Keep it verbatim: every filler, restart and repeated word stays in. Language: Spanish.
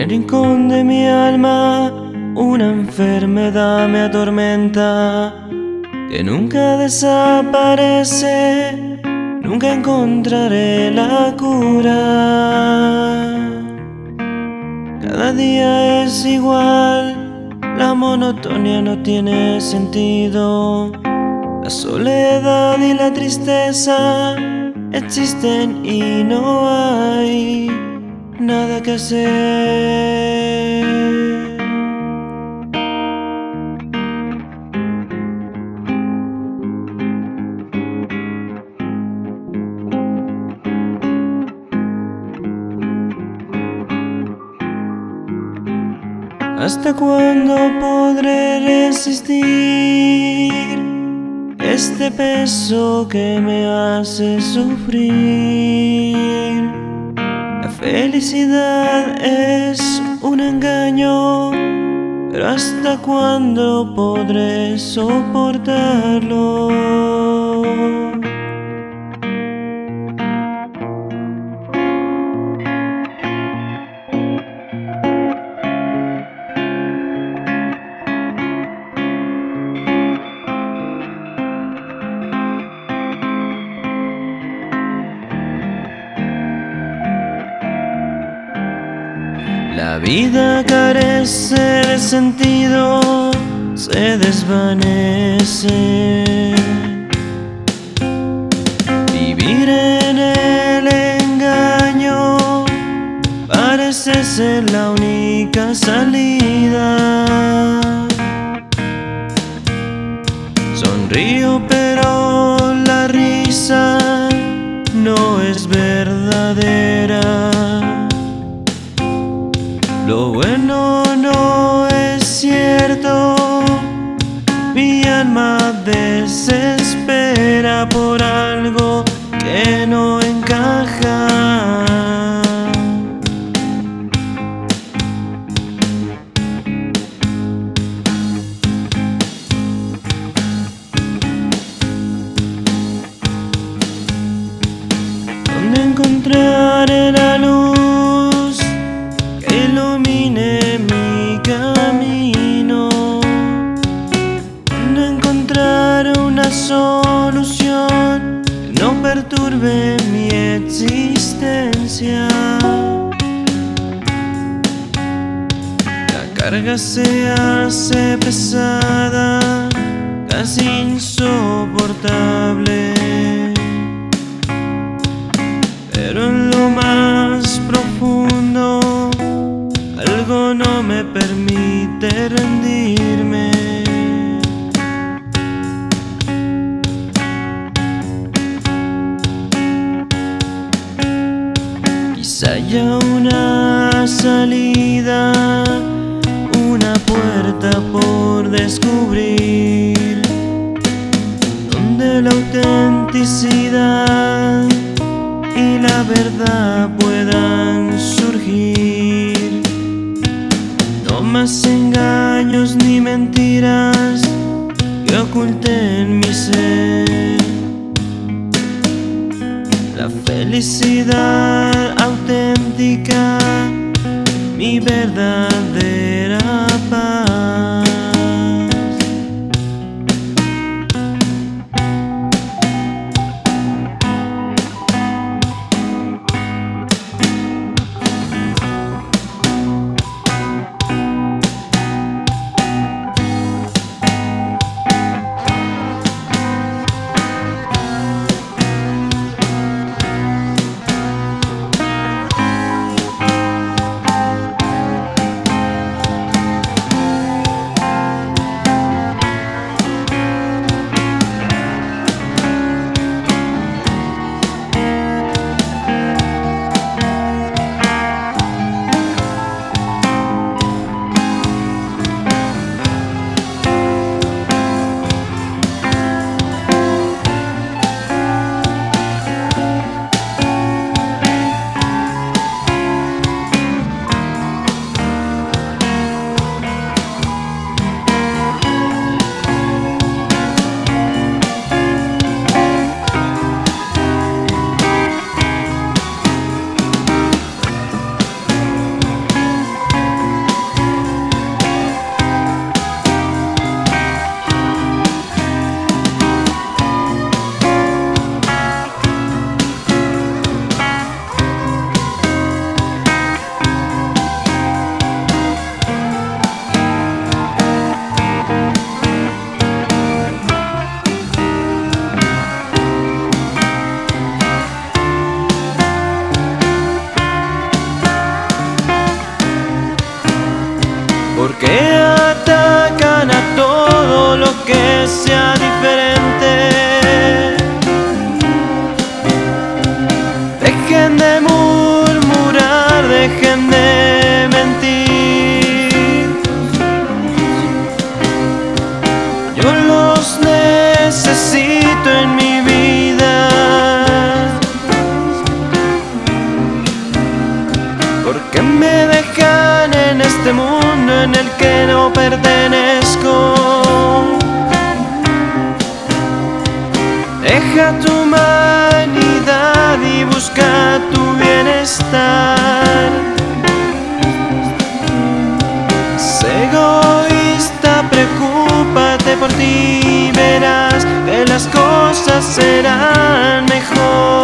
el rincón de mi alma una enfermedad me atormenta, que nunca desaparece, nunca encontraré la cura. Cada día es igual, la monotonía no tiene sentido. La soledad y la tristeza existen y no hay nada que hacer. ¿Hasta cuándo podré resistir este peso que me hace sufrir? La felicidad es un engaño, pero ¿hasta cuándo podré soportarlo? La vida carece de sentido, se desvanece. Vivir en el engaño parece ser la única salida. Sonrío, pero la risa no es verdadera. Lo bueno no es cierto, mi alma desespera por algo que no encaja. ¿Dónde encontraré la luz que ilumine mi camino? ¿Dónde encontrar una solución que no perturbe mi existencia? La carga se hace pesada, casi insoportable, pero en lo más profundo algo no me permite rendirme. Quizá haya una salida, una puerta por descubrir, donde la autenticidad y la verdad puedan surgir. No más engaños ni mentiras que oculten mi ser. La felicidad auténtica, mi verdadera paz. porque atacan a todo lo que sea diferente. Dejen de murmurar, dejen de mentir. Yo los necesito en mi vida, porque me dejan en este mundo en el que no pertenezco. Deja tu humanidad y busca tu bienestar. Sé egoísta, preocúpate por ti y verás que las cosas serán mejor.